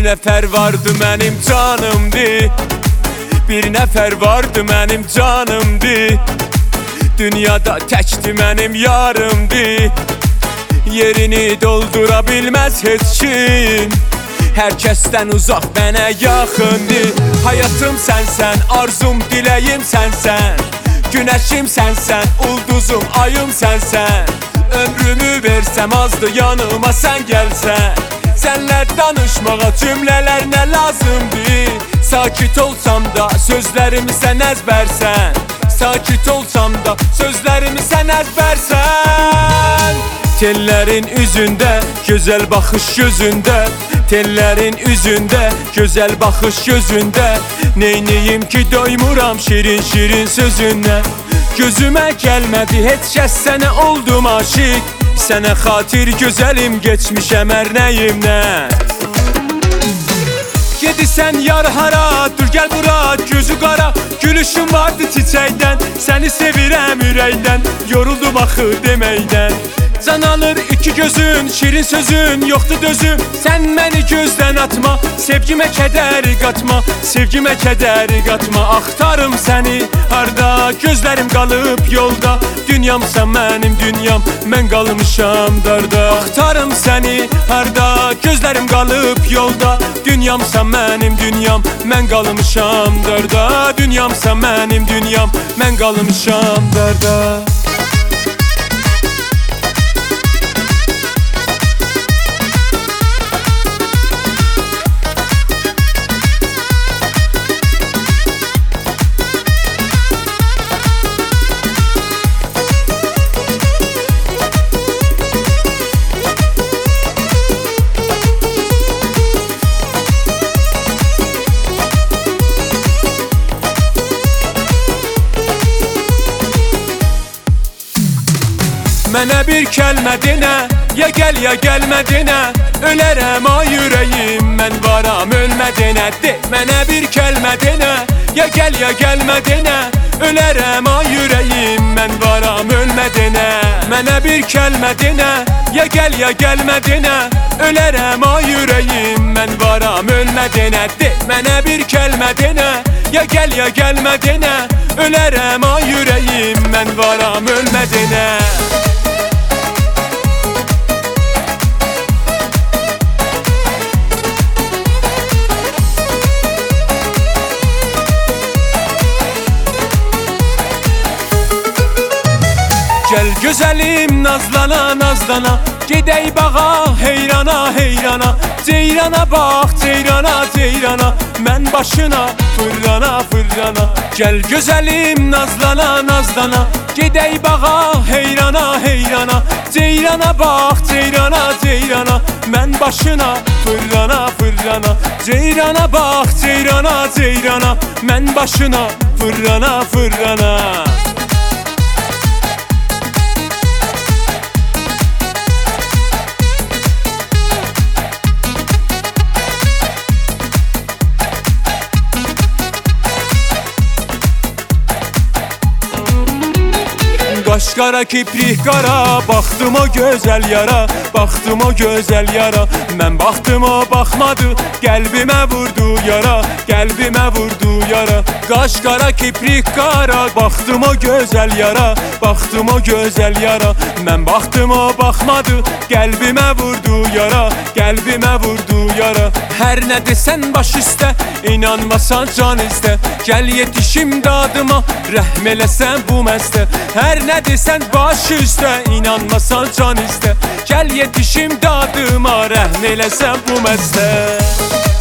nefer vardı mənim canımdı, bir nefer vardı mənim canımdı. Dünyada təkdi mənim yarımdı, yerini doldura bilməz heç kim. Hər kəsdən uzaq mənə yaxındı. Hayatım sənsən, arzum diləyim sənsən, günəşim sənsən, ulduzum ayım sənsən. Ömrümü versəm azdı yanıma sən gəlsən. Sənlə danışmağa cümlələr nə lazımdır. Sakit olsam da sözlərimi sən əzbərsən, sakit olsam da sözlərimi sən əzbərsən. Tellərin üzündə, gözəl baxış gözündə, tellərin üzündə, gözəl baxış gözündə. Neyniyim ki doymuram şirin şirin sözündən. Gözümə gəlmədi heç kəs, sənə oldum aşiq. Sənə xatir gözəlim, geçmişəm hər nəyimdən. Gedirsən yar hara, dur gəl bura, gözü qara. Gülüşün vardı çiçəkdən, səni sevirəm ürəkdən. Yoruldum axı deməkdən. Can alır iki gözün, şirin sözün, yoxdur dözüm. Sən məni gözdən atma, sevgimə kədəri qatma, sevgimə kədəri qatma. Axtarım səni harda, gözlərim qalıb yolda. Dünyamsan mənim dünyam, mən qalmışam darda. Axtarım səni harda, gözlərim qalıb yolda. Dünyamsan mənim dünyam, mən qalmışam darda. Dünyamsan mənim dünyam, mən qalmışam darda. Mənə bir kəlmə denə, ya gəl ya gəlmə denə. Ölərəm ay ürəyim, mən varam ölmə denə. De, mənə bir kəlmə denə, ya gəl ya gəlmə denə. Ölərəm ay ürəyim, mən varam ölmə denə. Mənə bir kəlmə denə, ya gəl ya gəlmə denə. Ölərəm ay ürəyim, mən varam ölmə denə. De, mənə bir kəlmə denə, ya gəl ya gəlmə denə. Ölərəm ay ürəyim, mən varam ölmə denə. Gəl gözəlim nazlana nazlana, gedək bağa heyrana heyrana. Ceyrana bax ceyrana ceyrana, mən başına fırlana fırlana. Gəl gözəlim nazlana nazlana, gedək bağa heyrana heyrana. Ceyrana bax ceyrana ceyrana, mən başına fırlana fırlana. Ceyrana bax ceyrana ceyrana, mən başına fırlana fırlana. Qaş qara kiprik qara, baxdım o gözəl yara, baxdım o gözəl yara. Mən baxdım o baxmadı, qəlbimə vurdu yara, qəlbimə vurdu yara. Qaş qara kiprik qara, baxdım o gözəl yara, baxdım o gözəl yara. Mən baxdım o baxmadı, qəlbimə vurdu yara, qəlbimə vurdu yara. Hər nə desən baş üstə, inanmasan can istə. Gəl yetişim dadıma, rəhm eləsən bu məstə. Hər nə desən baş üstə, inanmasan can istə. Gəl yetişim dadıma, rəhm eləsən bu məstə.